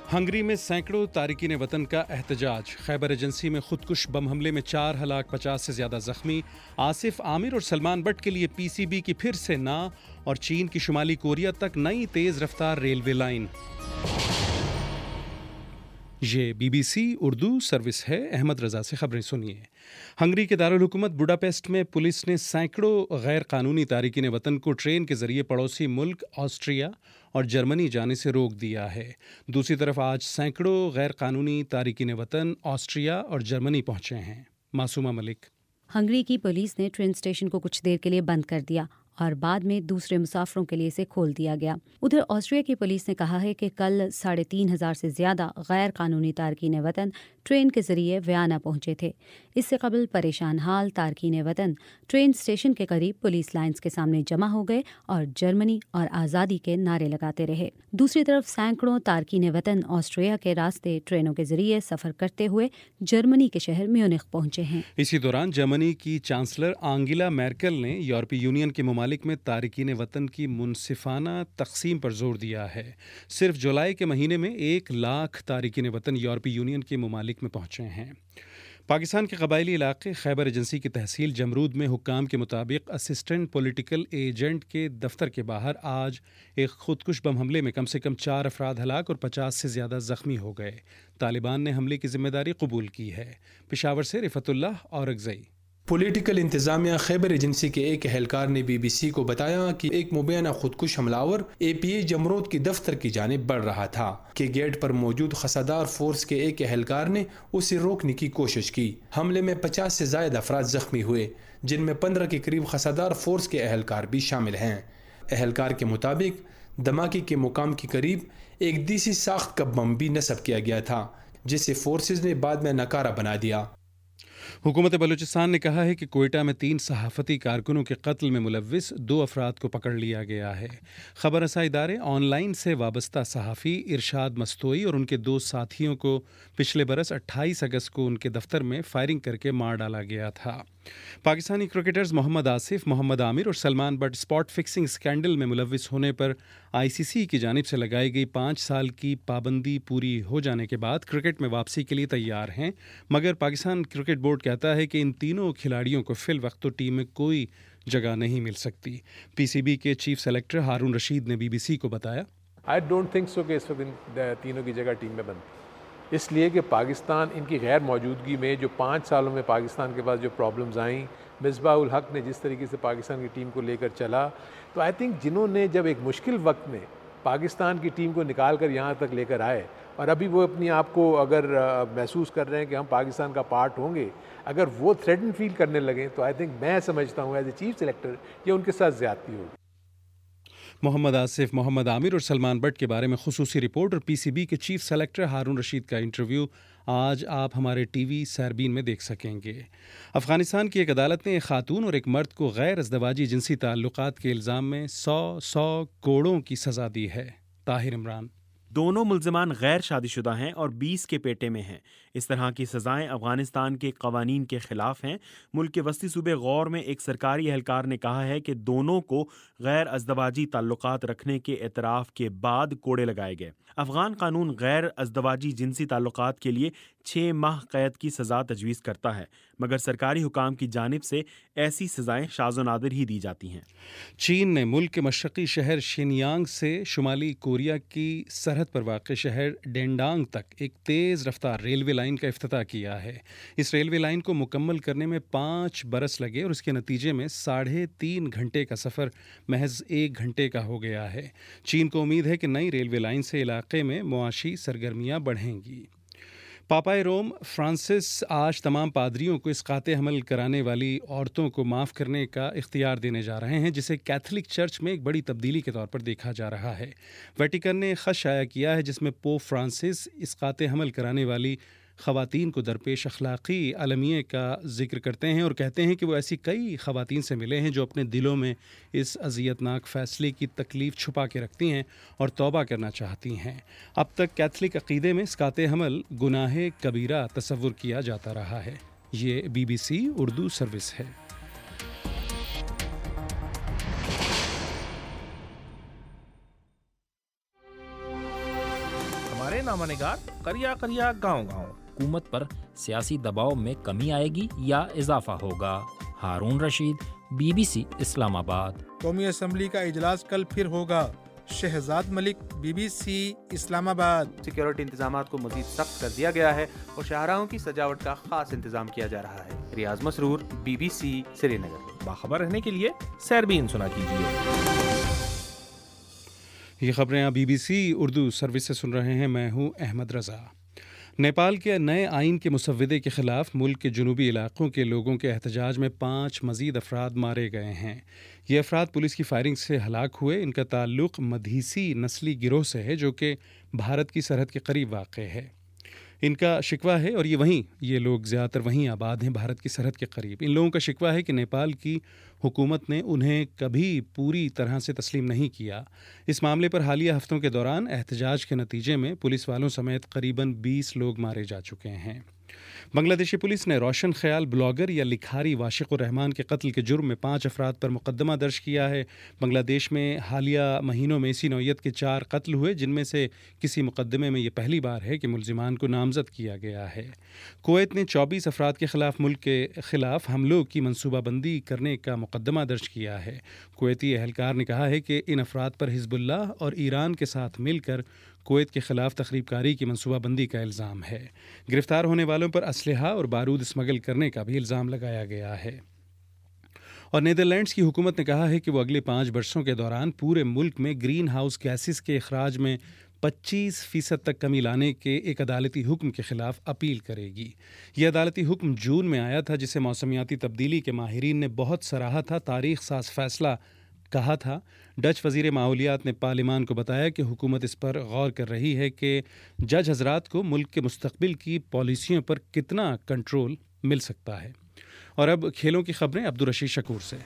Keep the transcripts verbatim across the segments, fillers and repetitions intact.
Hungary میں سینکڑوں تارکین وطن کا احتجاج، خیبر ایجنسی میں خودکش بم حملے میں چار ہلاک، پچاس سے زیادہ زخمی۔ آصف عامر اور سلمان بٹ کے لیے پی سی بی کی پھر سے نا، اور چین کی شمالی کوریا تک نئی تیز رفتار ریلوے لائن۔ یہ B B C Urdu service ہے، احمد رضا سے خبریں سنیے۔ ہنگری کے دارالحکومت بوڈاپیسٹ میں پولیس نے سینکڑوں غیر قانونی تارکین وطن کو ٹرین کے ذریعے پڑوسی ملک آسٹریا اور جرمنی جانے سے روک دیا ہے۔ دوسری طرف آج سینکڑوں غیر قانونی تارکین وطن آسٹریا اور جرمنی پہنچے ہیں۔ معصومہ ملک۔ ہنگری کی پولیس نے ٹرین اسٹیشن کو کچھ دیر کے لیے بند کر دیا اور بعد میں دوسرے مسافروں کے لیے اسے کھول دیا گیا۔ ادھر آسٹریا کی پولیس نے کہا ہے کہ کل ساڑھے تین ہزار سے زیادہ غیر قانونی تارکین وطن ٹرین کے ذریعے ویانا پہنچے تھے۔ اس سے قبل پریشان حال تارکین وطن ٹرین اسٹیشن کے قریب پولیس لائنز کے سامنے جمع ہو گئے اور جرمنی اور آزادی کے نعرے لگاتے رہے۔ دوسری طرف سینکڑوں تارکین وطن آسٹریا کے راستے ٹرینوں کے ذریعے سفر کرتے ہوئے جرمنی کے شہر میونخ پہنچے ہیں۔ اسی دوران جرمنی کی چانسلر آنگیلا میرکل نے یورپی یونین کے ممالک میں تارکین وطن کی منصفانہ تقسیم پر زور دیا ہے۔ صرف جولائی کے مہینے میں ایک لاکھ تارکین وطن یورپی یونین کے ممالک میں پہنچے ہیں۔ پاکستان کے قبائلی علاقے خیبر ایجنسی کی تحصیل جمرود میں حکام کے مطابق اسسٹنٹ پولیٹیکل ایجنٹ کے دفتر کے باہر آج ایک خودکش بم حملے میں کم سے کم چار افراد ہلاک اور پچاس سے زیادہ زخمی ہو گئے۔ طالبان نے حملے کی ذمہ داری قبول کی ہے۔ پشاور سے رفعت اللہ اورکزئی۔ پولیٹیکل انتظامیہ خیبر ایجنسی کے ایک اہلکار نے بی بی سی کو بتایا کہ ایک مبینہ خودکش حملہ آور اے پی اے جمرود کی دفتر کی جانب بڑھ رہا تھا کہ گیٹ پر موجود خسادار فورس کے ایک اہلکار نے اسے روکنے کی کوشش کی۔ حملے میں پچاس سے زائد افراد زخمی ہوئے، جن میں پندرہ کے قریب خسادار فورس کے اہلکار بھی شامل ہیں۔ اہلکار کے مطابق دھماکے کے مقام کے قریب ایک دیسی ساخت کا بم بھی نصب کیا گیا تھا، جسے فورسز نے بعد میں ناکارہ بنا دیا۔ حکومت بلوچستان نے کہا ہے کہ کوئٹہ میں تین صحافتی کارکنوں کے قتل میں ملوث دو افراد کو پکڑ لیا گیا ہے۔ خبر رساں ادارے آن لائن سے وابستہ صحافی ارشاد مستوئی اور ان کے دو ساتھیوں کو پچھلے برس اٹھائیس اگست کو ان کے دفتر میں فائرنگ کر کے مار ڈالا گیا تھا۔ پاکستانی کرکٹرز محمد آصف، محمد عامر اور Salman Butt spot fixing scandal میں ملوث ہونے پر آئی سی سی کی جانب سے لگائی گئی پانچ سال کی پابندی پوری ہو جانے کے بعد کرکٹ میں واپسی کے لیے تیار ہیں، مگر پاکستان کرکٹ بورڈ کہتا ہے کہ ان تینوں کھلاڑیوں کو فی الوقت تو ٹیم میں کوئی جگہ نہیں مل سکتی۔ پی سی بی کے چیف سلیکٹر ہارون رشید نے بی بی سی کو بتایا، آئی ڈونٹ تھنک سو کہ اس وقت تینوں کی جگہ ٹیم میں بنتی، اس لیے کہ پاکستان ان کی غیر موجودگی میں جو پانچ سالوں میں پاکستان کے پاس جو پرابلمز آئیں، مصباح الحق نے جس طریقے سے پاکستان کی ٹیم کو لے کر چلا، تو آئی تھنک جنہوں نے جب ایک مشکل وقت میں پاکستان کی ٹیم کو نکال کر یہاں تک لے کر آئے اور ابھی وہ اپنی آپ کو اگر محسوس کر رہے ہیں کہ ہم پاکستان کا پارٹ ہوں گے، اگر وہ تھریٹن فیل کرنے لگیں تو آئی تھنک میں سمجھتا ہوں ایز اے چیف سلیکٹر یہ ان کے ساتھ زیادتی ہوگی۔ محمد آصف، محمد عامر اور سلمان بٹ کے بارے میں خصوصی رپورٹ اور پی سی بی کے چیف سلیکٹر ہارون رشید کا انٹرویو آج آپ ہمارے ٹی وی سیربین میں دیکھ سکیں گے۔ افغانستان کی ایک عدالت نے ایک خاتون اور ایک مرد کو غیر ازدواجی جنسی تعلقات کے الزام میں سو سو کوڑوں کی سزا دی ہے۔ طاہر عمران۔ دونوں ملزمان غیر شادی شدہ ہیں اور بیس کے پیٹے میں ہیں۔ اس طرح کی سزائیں افغانستان کے قوانین کے خلاف ہیں۔ ملک کے وسطی صوبے غور میں ایک سرکاری اہلکار نے کہا ہے کہ دونوں کو غیر ازدواجی تعلقات رکھنے کے اعتراف کے بعد کوڑے لگائے گئے۔ افغان قانون غیر ازدواجی جنسی تعلقات کے لیے چھ ماہ قید کی سزا تجویز کرتا ہے، مگر سرکاری حکام کی جانب سے ایسی سزائیں شاذ و نادر ہی دی جاتی ہیں۔ چین نے ملک کے مشرقی شہر شینیانگ سے شمالی کوریا کی سرحد پر واقع شہر ڈینڈانگ تک ایک تیز رفتار ریلوے لائن کا افتتاح کیا ہے۔ اس ریلوے لائن کو مکمل کرنے میں پانچ برس لگے اور اس کے نتیجے میں ساڑھے تین گھنٹے کا سفر محض ایک گھنٹے کا ہو گیا ہے۔ چین کو امید ہے کہ نئی ریلوے لائن سے علاقے میں معاشی سرگرمیاں بڑھیں گی۔ پاپائے روم فرانسس آج تمام پادریوں کو اسقاط حمل کرانے والی عورتوں کو معاف کرنے کا اختیار دینے جا رہے ہیں، جسے کیتھولک چرچ میں ایک بڑی تبدیلی کے طور پر دیکھا جا رہا ہے۔ ویٹیکن نے خط شائع کیا ہے جس میں پوپ فرانسس اسقاط حمل کرانے والی خواتین کو درپیش اخلاقی المیے کا ذکر کرتے ہیں اور کہتے ہیں کہ وہ ایسی کئی خواتین سے ملے ہیں جو اپنے دلوں میں اس اذیت ناک فیصلے کی تکلیف چھپا کے رکھتی ہیں اور توبہ کرنا چاہتی ہیں۔ اب تک کیتھولک عقیدے میں اسقاط حمل گناہ کبیرہ تصور کیا جاتا رہا ہے۔ یہ B B C Urdu service ہے۔ ہمارے رہے نامہ نگار کریا کریا گاؤں گاؤں۔ حکومت پر سیاسی دباؤ میں کمی آئے گی یا اضافہ ہوگا؟ Haroon Rashid, B B C Islamabad. قومی اسمبلی کا اجلاس کل پھر ہوگا۔ Shahzad Malik, B B C Islamabad. Security انتظامات کو مزید سخت کر دیا گیا ہے اور شاہراہوں کی سجاوٹ کا خاص انتظام کیا جا رہا ہے۔ Riaz Masroor, B B C Srinagar. باخبر رہنے کے لیے سیربین سنا کیجیے۔ یہ خبریں آپ B B C Urdu service سے سن رہے ہیں، میں ہوں احمد رضا۔ نیپال کے نئے آئین کے مسودے کے خلاف ملک کے جنوبی علاقوں کے لوگوں کے احتجاج میں پانچ مزید افراد مارے گئے ہیں۔ یہ افراد پولیس کی فائرنگ سے ہلاک ہوئے۔ ان کا تعلق مدھیسی نسلی گروہ سے ہے جو کہ بھارت کی سرحد کے قریب واقع ہے۔ ان کا شکوہ ہے، اور یہ وہیں یہ لوگ زیادہ تر وہیں آباد ہیں، بھارت کی سرحد کے قریب۔ ان لوگوں کا شکوہ ہے کہ نیپال کی حکومت نے انہیں کبھی پوری طرح سے تسلیم نہیں کیا۔ اس معاملے پر حالیہ ہفتوں کے دوران احتجاج کے نتیجے میں پولیس والوں سمیت قریباً بیس لوگ مارے جا چکے ہیں۔ بنگلہ دیشی پولیس نے روشن خیال بلاگر یا لکھاری واشق الرحمان کے قتل کے جرم میں پانچ افراد پر مقدمہ درج کیا ہے۔ بنگلہ دیش میں حالیہ مہینوں میں اسی نوعیت کے چار قتل ہوئے، جن میں سے کسی مقدمے میں یہ پہلی بار ہے کہ ملزمان کو نامزد کیا گیا ہے۔ کویت نے چوبیس افراد کے خلاف ملک کے خلاف حملوں کی منصوبہ بندی کرنے کا مقدمہ درج کیا ہے۔ کویتی اہلکار نے کہا ہے کہ ان افراد پر حزب اللہ اور ایران کے ساتھ مل کر کویت کے خلاف تخریب کاری کی منصوبہ بندی کا الزام ہے۔ گرفتار ہونے والوں پر اسلحہ اور بارود اسمگل کرنے کا بھی الزام لگایا گیا ہے۔ اور نیدرلینڈز کی حکومت نے کہا ہے کہ وہ اگلے پانچ برسوں کے دوران پورے ملک میں گرین ہاؤس گیسز کے اخراج میں پچیس فیصد تک کمی لانے کے ایک عدالتی حکم کے خلاف اپیل کرے گی۔ یہ عدالتی حکم جون میں آیا تھا، جسے موسمیاتی تبدیلی کے ماہرین نے بہت سراہا تھا۔ تاریخ ساز فیصلہ کہا تھا۔ ڈچ وزیر ماحولیات نے پارلیمان کو بتایا کہ حکومت اس پر غور کر رہی ہے کہ جج حضرات کو ملک کے مستقبل کی پالیسیوں پر کتنا کنٹرول مل سکتا ہے۔ اور اب کھیلوں کی خبریں عبدالرشید شکور سے۔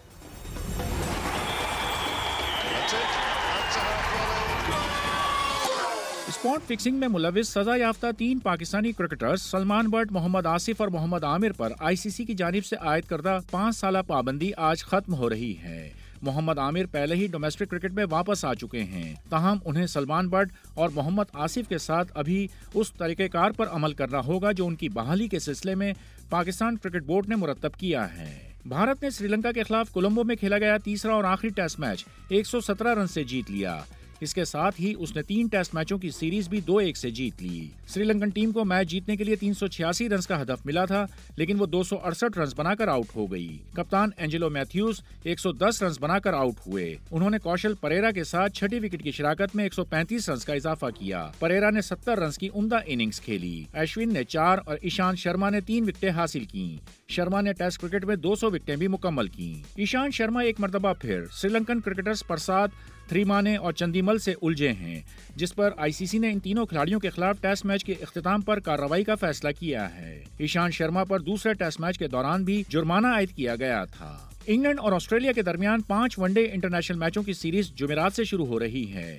اسپاٹ فکسنگ میں ملوث سزا یافتہ تین پاکستانی کرکٹرز سلمان بٹ، محمد آصف اور محمد عامر پر آئی سی سی کی جانب سے عائد کردہ پانچ سالہ پابندی آج ختم ہو رہی ہے۔ محمد عامر پہلے ہی ڈومیسٹک کرکٹ میں واپس آ چکے ہیں، تاہم انہیں سلمان بٹ اور محمد آصف کے ساتھ ابھی اس طریقہ کار پر عمل کرنا ہوگا جو ان کی بحالی کے سلسلے میں پاکستان کرکٹ بورڈ نے مرتب کیا ہے۔ بھارت نے سری لنکا کے خلاف کولمبو میں کھیلا گیا تیسرا اور آخری ٹیسٹ میچ ایک سو سترہ رن سے جیت لیا۔ اس کے ساتھ ہی اس نے تین ٹیسٹ میچوں کی سیریز بھی دو ایک سے جیت لی۔ سری لنکن ٹیم کو میچ جیتنے کے لیے تین سو چھیاسی رنز کا ہدف ملا تھا، لیکن وہ دو سو اڑسٹھ رنز بنا کر آؤٹ ہو گئی۔ کپتان اینجلو میتھیوز ایک سو دس رنز بنا کر آؤٹ ہوئے۔ انہوں نے کوشل پریرا کے ساتھ چھٹی وکٹ کی شراکت میں ایک سو پینتیس رنز کا اضافہ کیا۔ پریرا نے ستر رنز کی عمدہ اننگز کھیلی۔ اشون نے چار اور ایشانت شرما نے تین وکٹیں حاصل کی۔ شرما نے ٹیسٹ کرکٹ میں دو سو وکٹیں بھی مکمل کی۔ ایشانت شرما ایک مرتبہ پھر سری لنکن کرکٹرز پرساد تھریمانے اور چندیمل سے الجھے ہیں، جس پر آئی سی سی نے ان تینوں کھلاڑیوں کے خلاف ٹیسٹ میچ کے اختتام پر کارروائی کا فیصلہ کیا ہے۔ ایشانت شرما پر دوسرے ٹیسٹ میچ کے دوران بھی جرمانہ عائد کیا گیا تھا۔ انگلینڈ اور آسٹریلیا کے درمیان پانچ ون ڈے انٹرنیشنل میچوں کی سیریز جمعرات سے شروع ہو رہی ہے۔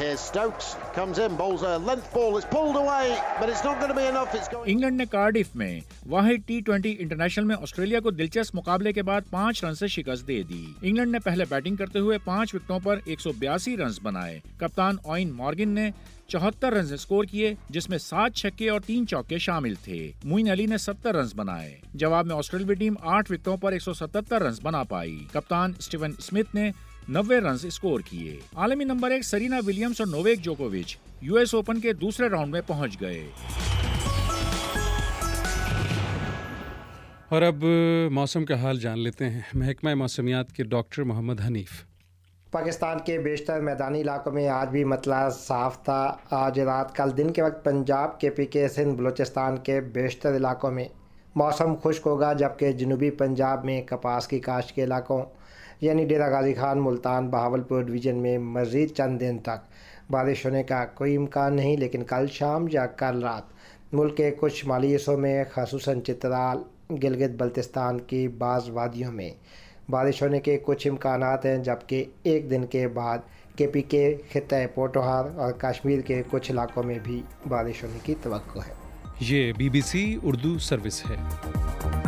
انگلینڈ نے کارڈف میں واحد ٹی ٹوینٹی انٹرنیشنل میں آسٹریلیا کو دلچسپ مقابلے کے بعد پانچ رن سے شکست دے دی۔ انگلینڈ نے پہلے بیٹنگ کرتے ہوئے پانچ وکٹوں پر ایک سو بیاسی رنز بنائے۔ کپتان اوین مارگن نے چوہتر رنز اسکور کیے، جس میں سات چھکے اور تین چوکے شامل تھے۔ موئن علی نے ستر رنز بنائے۔ جواب میں آسٹریلوی ٹیم آٹھ وکٹوں پر ایک سو ستتر رنز بنا پائی۔ کپتان اسٹیون اسمتھ نے نوے رنز اسکور کیے۔ عالمی نمبر ایک سرینا ولیمز اور نوویک جوکووچ یو ایس اوپن کے دوسرے راؤنڈ میں پہنچ گئے۔ اور اب موسم کا حال جان لیتے ہیں۔ محکمہ موسمیات کے ڈاکٹر محمد حنیف۔ پاکستان کے بیشتر میدانی علاقوں میں آج بھی مطلع صاف تھا۔ آج رات کل دن کے وقت پنجاب کے پی کے سندھ بلوچستان کے بیشتر علاقوں میں موسم خشک ہوگا، جبکہ جنوبی پنجاب میں کپاس کی کاشت کے علاقوں یعنی ڈیرہ غازی خان، ملتان، بہاولپور ڈویژن میں مزید چند دن تک بارش ہونے کا کوئی امکان نہیں، لیکن کل شام یا کل رات ملک کے کچھ شمالی حصوں میں خصوصاً چترال، گلگت بلتستان کی بعض وادیوں میں بارش ہونے کے کچھ امکانات ہیں، جبکہ ایک دن کے بعد کے پی کے خطہ پوٹوہار اور کشمیر کے کچھ علاقوں میں بھی بارش ہونے کی توقع ہے۔ یہ B B C Urdu service ہے۔